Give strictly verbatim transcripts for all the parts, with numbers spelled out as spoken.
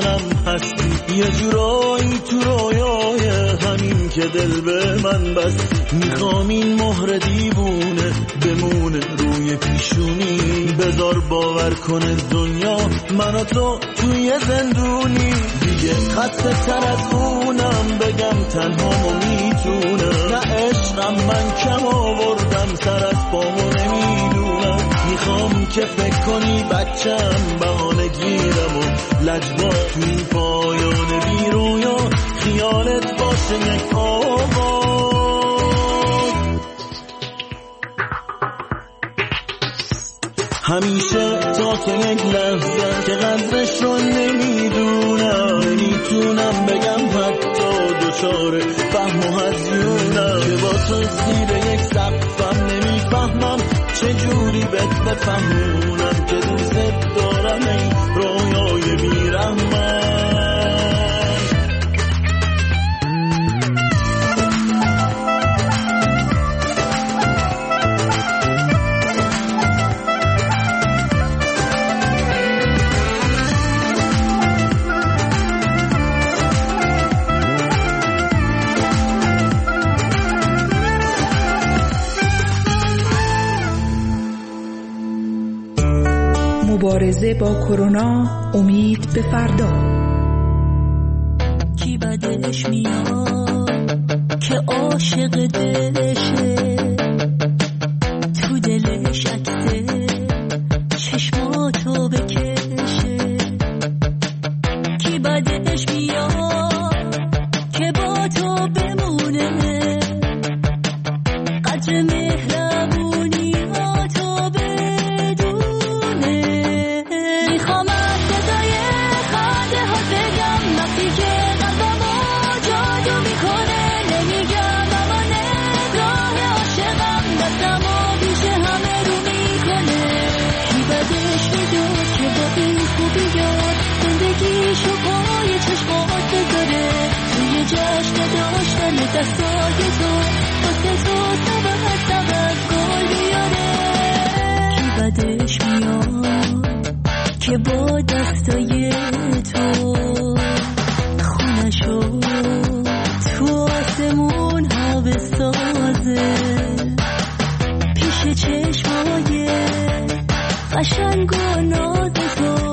جونم هستی، یه جورایی تو رویای همین که دل به من بستی. میخوام این مهر دیوونه بمونه روی پیشونی، بذار باور کنه دنیا من و تو توی زندونی. دیگه خسته تر از اونم بگم تنهامو میتونم، نه عشقم من کم آوردم سر از پامو نمیدونم. میخوام که فکر کنی بچم بهانه گیرم و لجبا تو این پایان بی رویا خیالت باشه یک آواز. همیشه تا که یک لحظه که قدرش رو نمیدونم، نمیتونم بگم حتی دوچاره فهم و هزیونم، که با تو زیر یک سقفم نمیفهمم چجوری بهت بفهمونم که دوست دارم این رویای بیرحمم. مبارزه با کرونا، امید به فردا. کی بدش میاد که عاشق دلشه، تو دلش عکسه چشماتو بکشه. کی بدش میاد که با تو بمونه، قدر مهربونی ها تو بدونه. میخوام از صدای خنده ها بگم وقتی که قلبمو جادو میکنه. نمیگم اما نگاه عاشقم دستمو بیش همه رو میکنه. کی بدش میداد که با این خوبیات زندگیشو پای چشمات بذاره، توی جشن داشتن دستای تو واسه تو سبب سبب گل بیاره. کی بدش میاد که با دستای تو خونشو تو آسمون ها بسازه، پیش چشمای قشنگ و ناز تو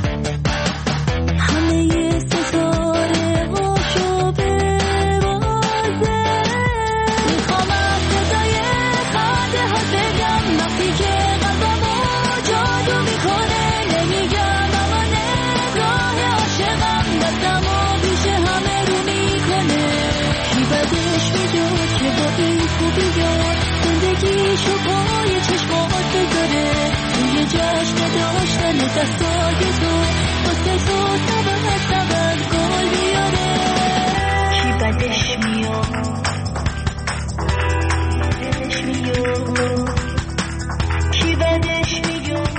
همه ستاره هاشو ببازه. میخوام از صدای خنده ها بگم وقتی که قلبمو جادو میکنه. نمیگم اما نگاه عاشقم دستمو بیش همه رو میکنه. کی بدش میداد که با این خوبیات زندگیشو پای چشمات بذاره، توی جشن داشتن دستای تو واسه تو سبب سبب گل بیاره. کی بدش میاد بدش میاد کی بدش میاد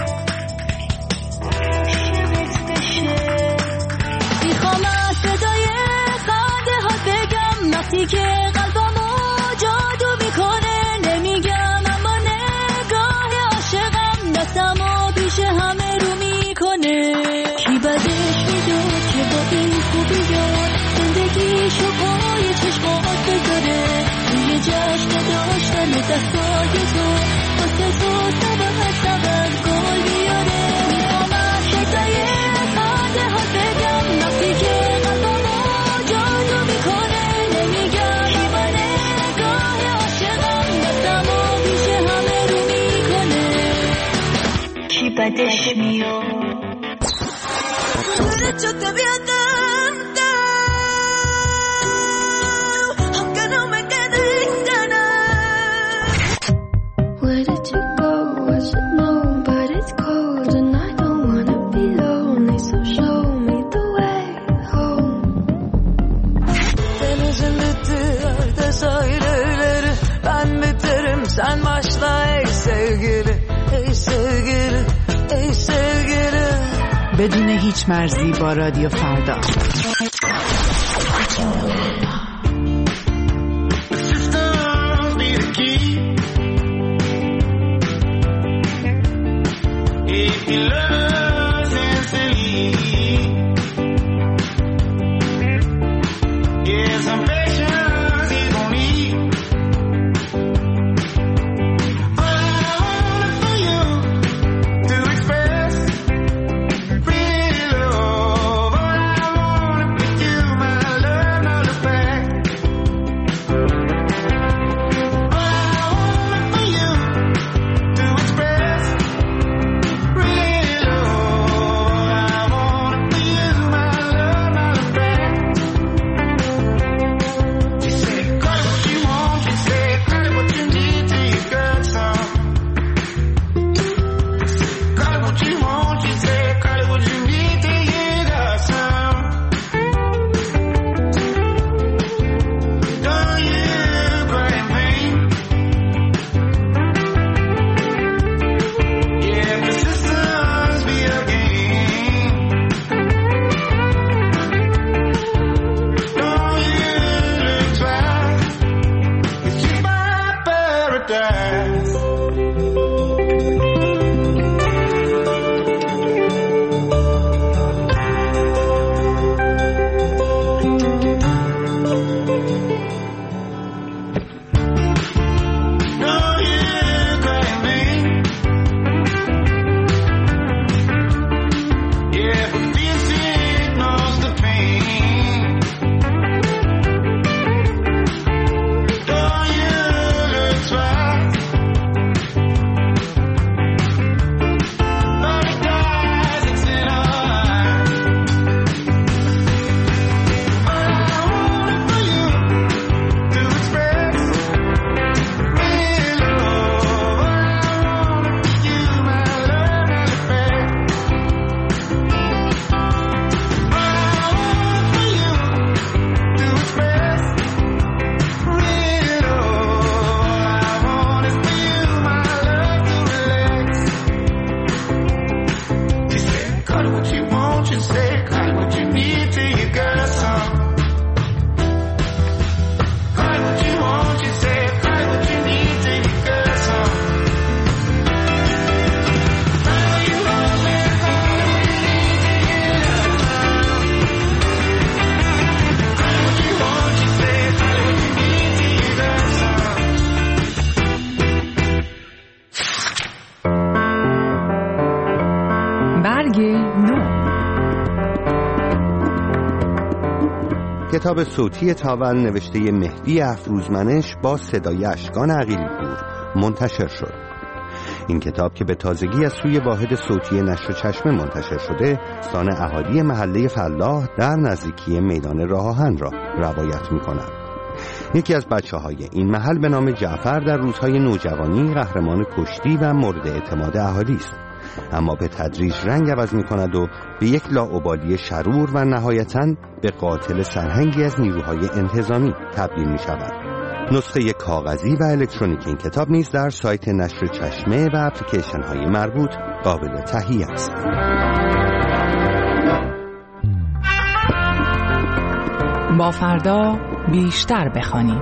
عاشقت بشه. میخوام از صدای خنده ها بگم وقتی که قلبمو جادو میکنه. نمیگم اما نگاه عاشقم دستمو بیش همه رو میکنه. کی بدش میداد که با این خوبیات زندگیشو پای چشمات بذاره، توی جشن داشتن دستای تو واسه تو سبب سبب گل بیاره. میخوام از صدای خنده ها بگم وقتی که قلبمو جادو میکنه. نمیگم کی با نگاه عاشقم دستمو بیش همه رو میکنه. کی بدش میاد. Yo te vi tanto, aunque no me queden ganas. Where did you go? I should know, but it's cold and I don't wanna be lonely, so show me the way home. Denizin bittiği sahilleri, ben biterim sen başla ey sevgili, ey sevgili, ey sevgili. بدون هیچ مرزی با رادیو فردا. کتاب صوتی تاول نوشته مهدی افروزمنش با صدای اشکان عقیلی‌پور منتشر شد. این کتاب که به تازگی از سوی واحد صوتی نشر چشمه منتشر شده، داستان اهالی محله فلاح در نزدیکی میدان راه آهن را روایت می‌کند. یکی از بچه‌های این محل به نام جعفر در روزهای نوجوانی قهرمان کشتی و مورد اعتماد اهالی است، اما به تدریج رنگ عوض می‌کند و به یک لاابالی شرور و نهایتاً به قاتل سرهنگی از نیروهای انتظامی تبدیل می‌شود. نسخه کاغذی و الکترونیک این کتاب نیز در سایت نشر چشمه و اپلیکیشن‌های مربوط قابل تهیه است. با فردا بیشتر بخوانیم.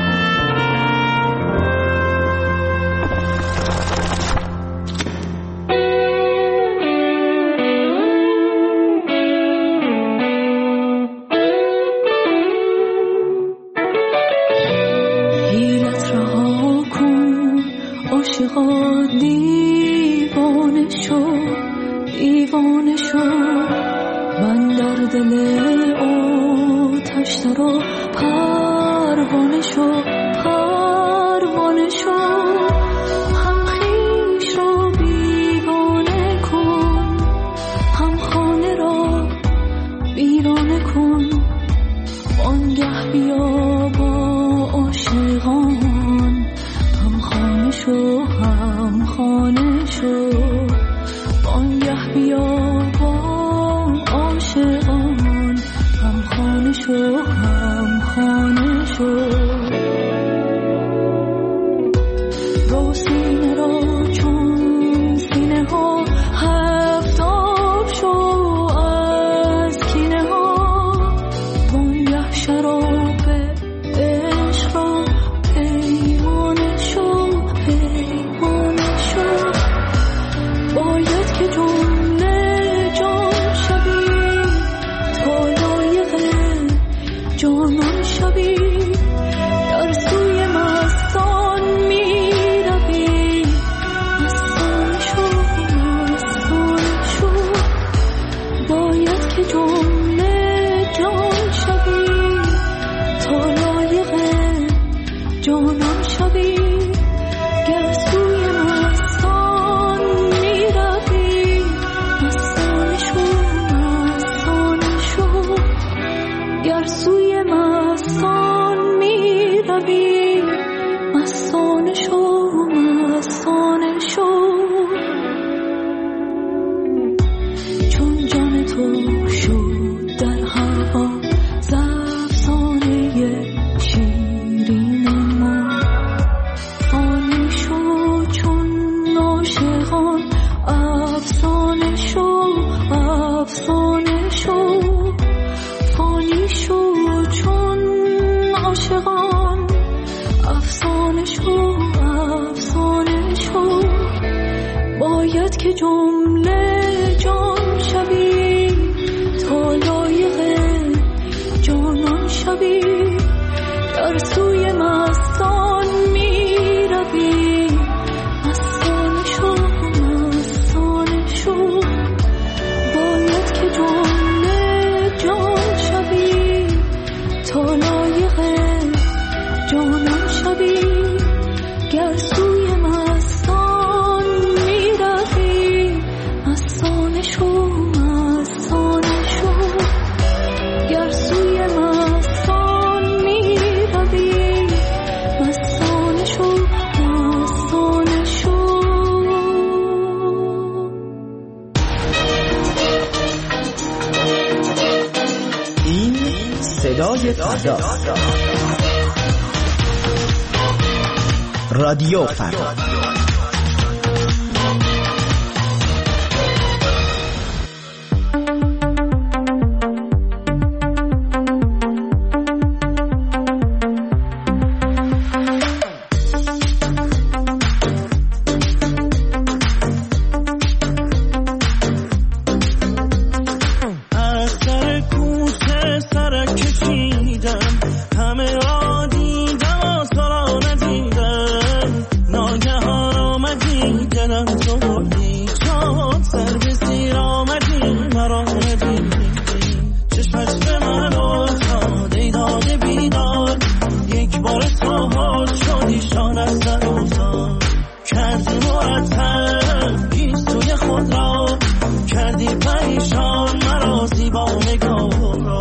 عاشقا دیوانه شو دیوانه شو من در دل آتش درا پروانه شو پروانه شو هم خویش را بیگانه کن هم خانه را ویرانه کن آنگه بیا با عاشقان هم خانه شو هم خانه شو آنگه بیا با عاشقان هم خانه شو هم خانه شو رو سینه را چون سینه ها هفتاب شو از کینه ها وانگه شراب عشق را پیمانه شو پیمانه شو باید که جمله جان شوی تا لایق جانان شوی در سوی مستان می روی مستان شو مستان شو باید که جمله جان شوی تا لایق جانان شوی گر سوی مستان می روی مستان شو مستان شو گر سوی مستان می روی مستان شو مستان شو چون جان تو شد در هوا زفسانه شیرین ما فانی شو چون عاشقان افسانه شو افسانه شو فانی شو چون عاشقان افسانه شو افسانه شو باید که جمله جان شوی تا لایق جانان شوی در سوی مستان می روی مستان شو مستان شو باید که جمله جان شوی تا لایق جانان شوی گر سوی مستان می روی مستان شو مستان شو گر سوی مستان می روی مستان شو مستان شو این صدای فردا رادیو فردا از سر کوسه سرک کشیدم همه را دیدم آسا را ندیدم ناگهان نگاه را.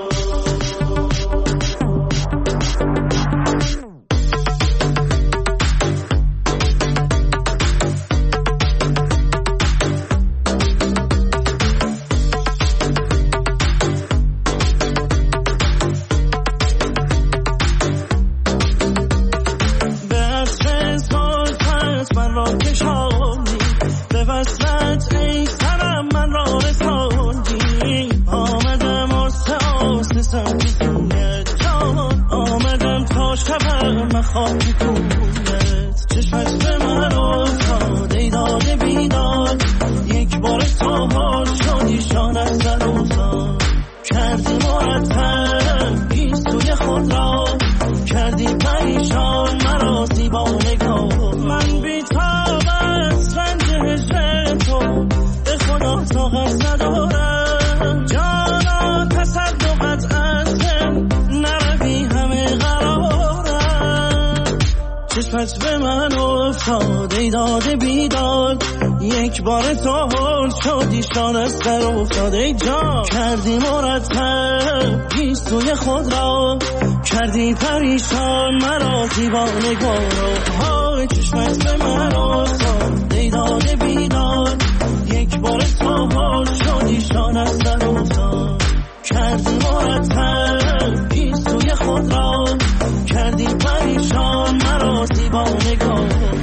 به من افتاد ای داده بیداد، یک بار تو هل شدی شان از در افتاد ای جان. کردی مرتب گیسوی خود را، کردی پریشان مرا دیوانه گارا. های چشمت به من افتاد ای داده بیداد، یک بار تو هل شدی شان از در افتاد. کردی مرتب گیسوی خود را، کردی پریشان مرا دیوانه گارا.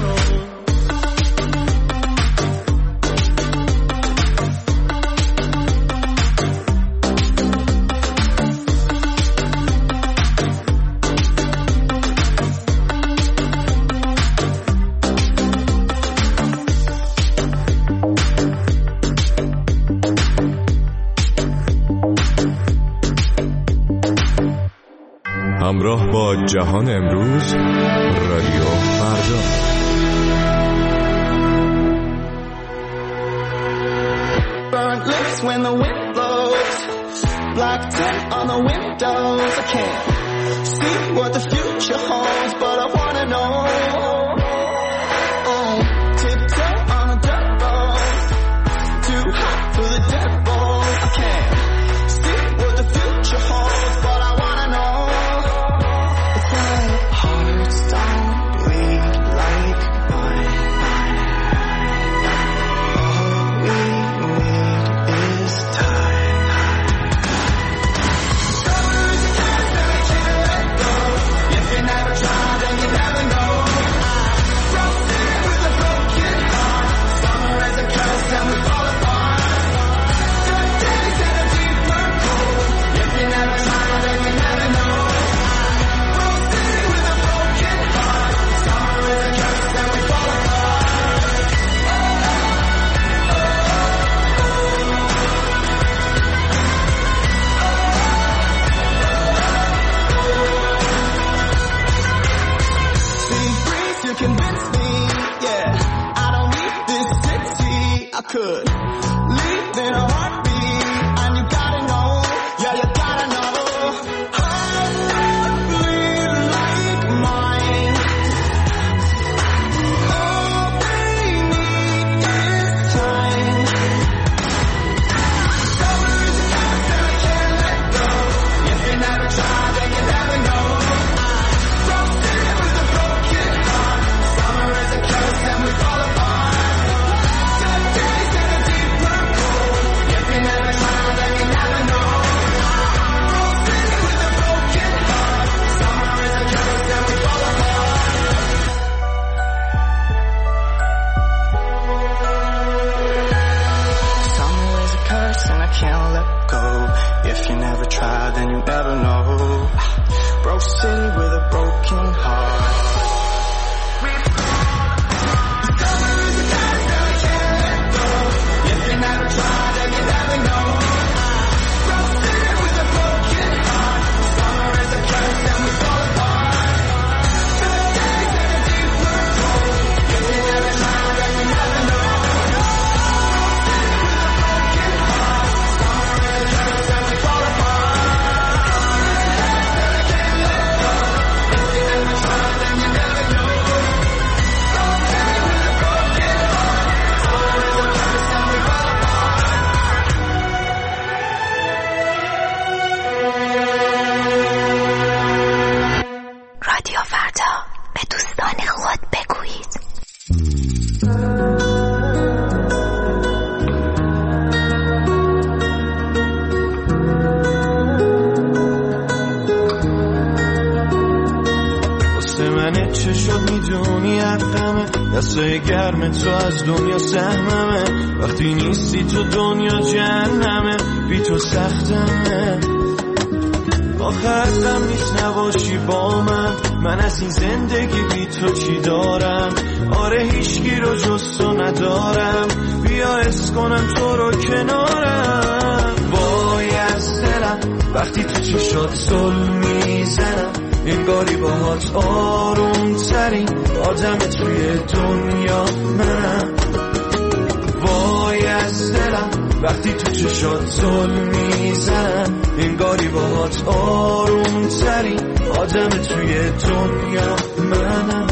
همراه با جهان امروز، رادیو فردا. Burnt lips when the wind blows, black tint on the windows. I can't see what the future holds, but I wanna know. Oh, tiptoe on a dirt road, too hot for the devil. I can't see what the future holds, but I wanna know. Hearts don't bleed like mine. All we need is time. Summer's a chance that we can't let go. If you never try, then you never know. I رادیو فردا، به دوستان خود بگویید. واسه من چه شد میدونی حقمه، دستای گرم تو از دنیا سهممه، وقتی نیستی تو دنیا جهنمه، بی تو سختمه، آخر ازم نیست نباشی با من، من از این زندگی بی تو چی دارم، آره هیچکی رو جز تو ندارم، بیا حس کنم تو رو کنارم، وای از دلم وقتی تو چشات ظلم میزنم، انگاری باهات آروم ترین آدم توی دنیا منم، وای از دلم وقتی تو چشات ظلم میزنم، انگاری باهات آروم ترین آدم توی دنیا منم.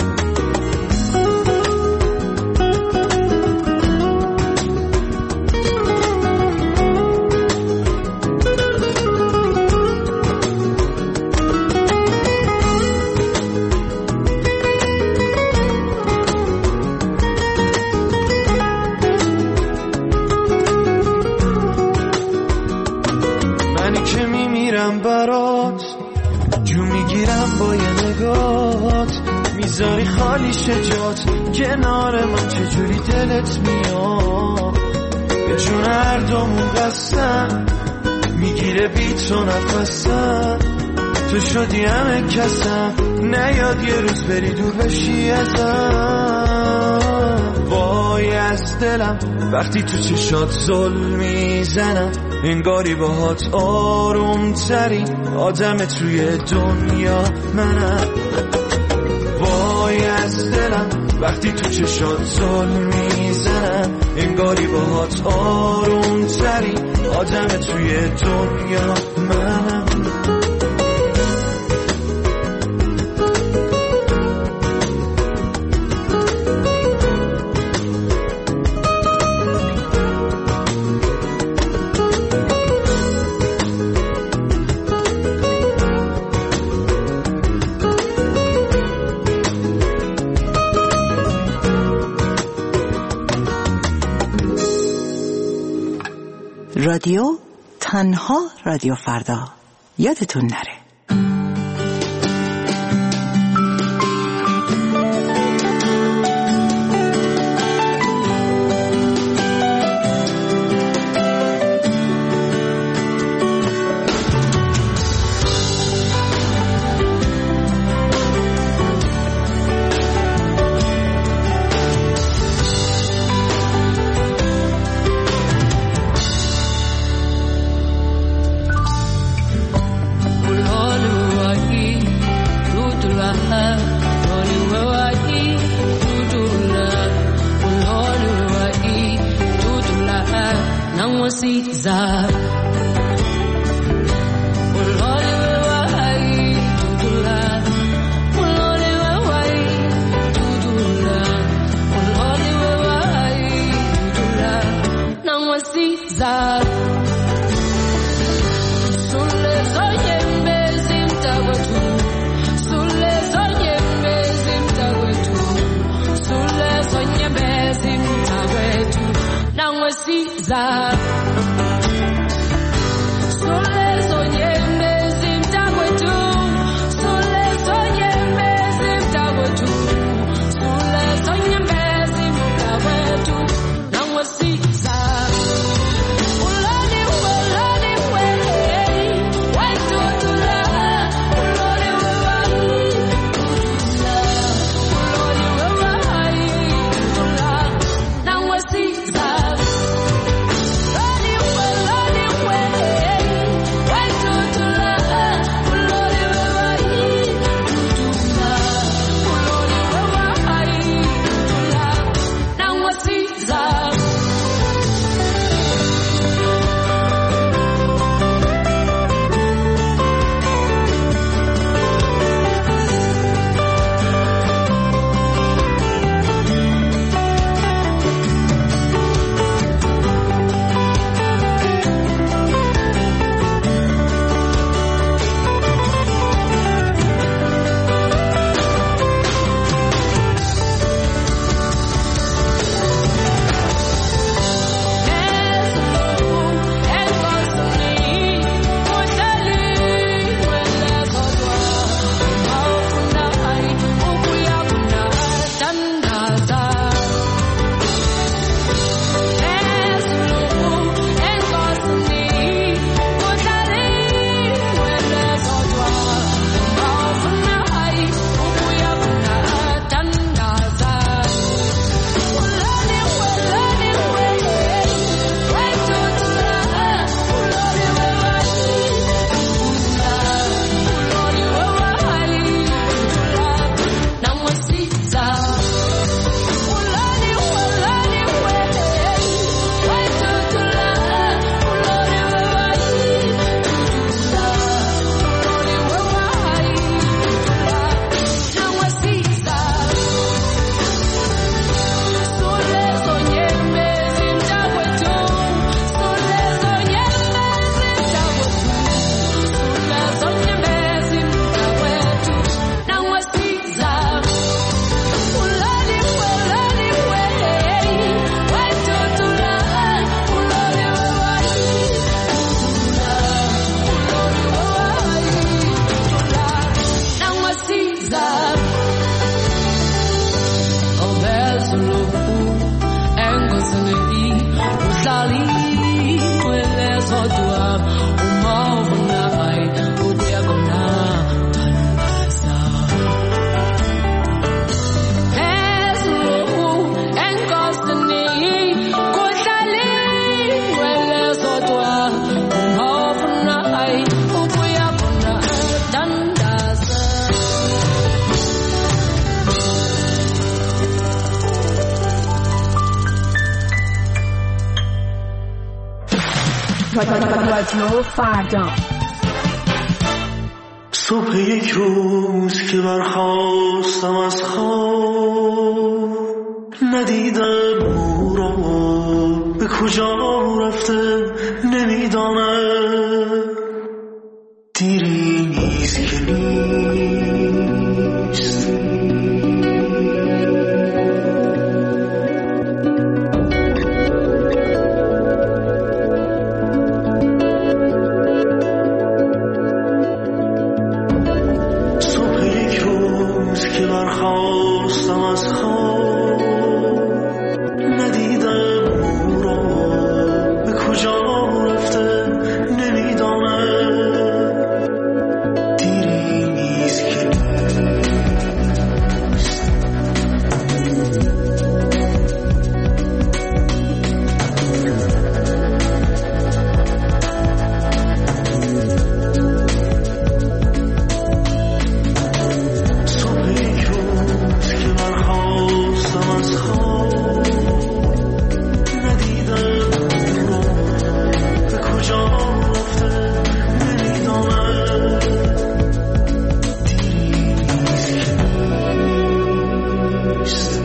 برات جو میگیرم با یه نگات، میذاری خالی شجات کنار من، چجوری دلت میاد به جون هر دومون قسم، میگیره بی تو نفسم، تو شدی همه کسم، نیاد یه روز بری دور بشی ازم، وای از دلم وقتی تو چشات ظلم میزنم، انگاری باهات آروم ترین آدم توی دنیا منم، وای از دلم وقتی تو چشات ظلم میزنم، انگاری باهات آروم ترین آدم توی دنیا منم. رادیو تنها رادیو فردا، یادتون نره. Oh رادیو فردا. صبح یک روز که برخاستم از خواب، ندیدم او را به کجا رفته نمیدانم. دیری نیست که نیست، صبح یک روز که برخاستم از خواب، ندیدم او را به کجا رفته نمیدانم. دیری نیست که صبح یک روز که برخاستم از خواب، ندیدم او را به کجا رفته نمیدانم. دیری نیست که نیست.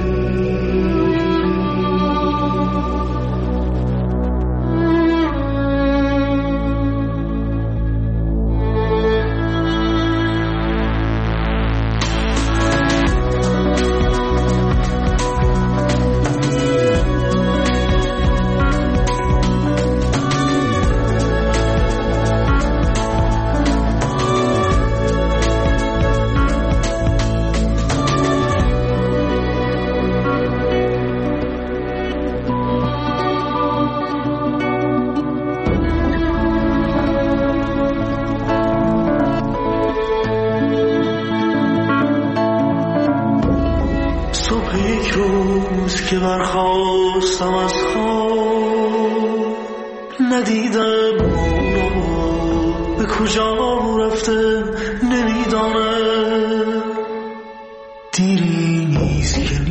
صبح یک روز که برخاستم از خواب، ندیدم او را به کجا رفته نمیدانم. دیری نیست که